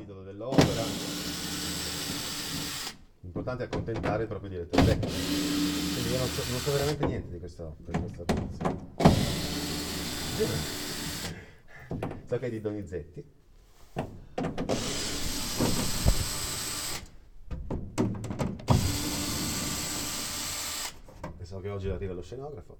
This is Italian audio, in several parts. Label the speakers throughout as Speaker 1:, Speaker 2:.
Speaker 1: titolo dell'opera. L'importante è accontentare il proprio direttore tecnico. Quindi io non so veramente niente di questa operazione. So che è di Donizetti. E so che oggi arriva lo scenografo.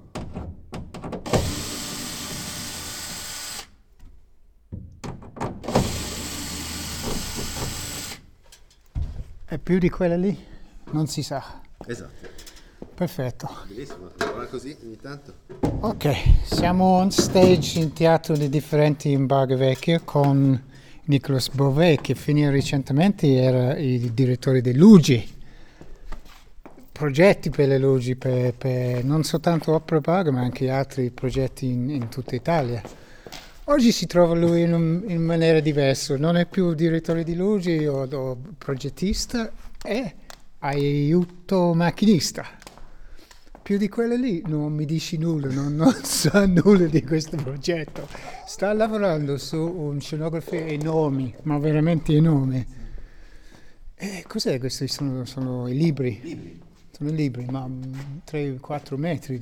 Speaker 2: È più di quella lì? Non si sa.
Speaker 1: Esatto.
Speaker 2: Perfetto.
Speaker 1: Bellissimo, ora così ogni tanto.
Speaker 2: Ok, siamo on stage in Teatro dei Differenti in Barga Vecchia con Nicolas Beauvais, che fino recentemente era il direttore dell'UGI. Progetti per le luci, per non soltanto Opera Barga, ma anche altri progetti in tutta Italia. Oggi si trova lui in maniera diversa, non è più direttore di luci o progettista, è aiuto macchinista. Più di quelle lì non mi dici nulla, non sa nulla di questo progetto. Sta lavorando su un scenografia enorme, ma veramente enorme. E cos'è questo? Sono i libri?
Speaker 1: Libri.
Speaker 2: Sono libri, ma 3-4 metri.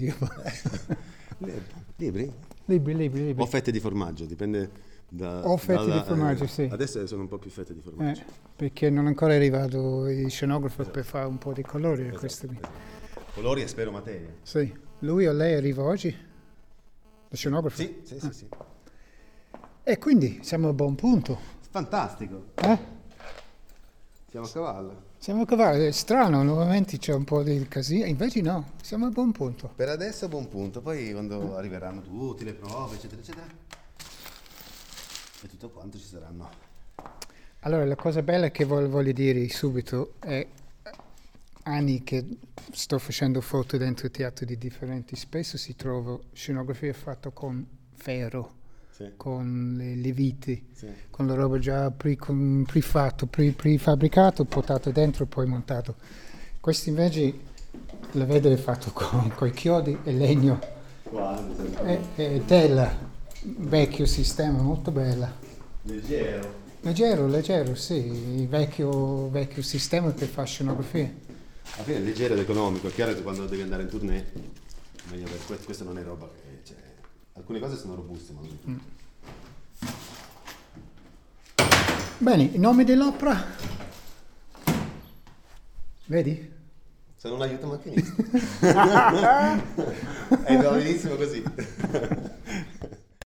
Speaker 1: Libri?
Speaker 2: Libri.
Speaker 1: O fette di formaggio, dipende
Speaker 2: O fette di formaggio, sì.
Speaker 1: Adesso sono un po' più fette di formaggio.
Speaker 2: Perché non è ancora arrivato il scenografo per fare un po' di colori.
Speaker 1: Esatto,
Speaker 2: Questo.
Speaker 1: esatto. Colori e spero materia.
Speaker 2: Sì. Lui o lei arriva oggi? Lo scenografo?
Speaker 1: Sì.
Speaker 2: E quindi siamo a buon punto.
Speaker 1: Fantastico. Siamo a cavallo.
Speaker 2: Siamo a cavallo, è strano, nuovamente c'è un po' di casino, invece no, siamo a buon punto.
Speaker 1: Per adesso a buon punto, poi quando arriveranno tutte le prove, eccetera, eccetera, e tutto quanto ci saranno.
Speaker 2: Allora, la cosa bella che voglio dire subito è anni che sto facendo foto dentro teatri di differenti, spesso si trova scenografia fatta con ferro.
Speaker 1: Sì.
Speaker 2: Con le viti,
Speaker 1: sì.
Speaker 2: Con la roba già prefatto, prefabbricato, portato dentro e poi montato. Questo invece lo vedo è fatto con i chiodi e legno. È tela, vecchio sistema, molto bella. Leggero, sì, il vecchio sistema per fare scenografia.
Speaker 1: Alla fine è leggero ed economico, è chiaro che quando devi andare in tournée, meglio per questo non è roba che c'è. Alcune cose sono robuste, ma non tutte.
Speaker 2: Bene, il nome dell'opera? Vedi?
Speaker 1: Sono un aiuto macchinista. È benissimo così.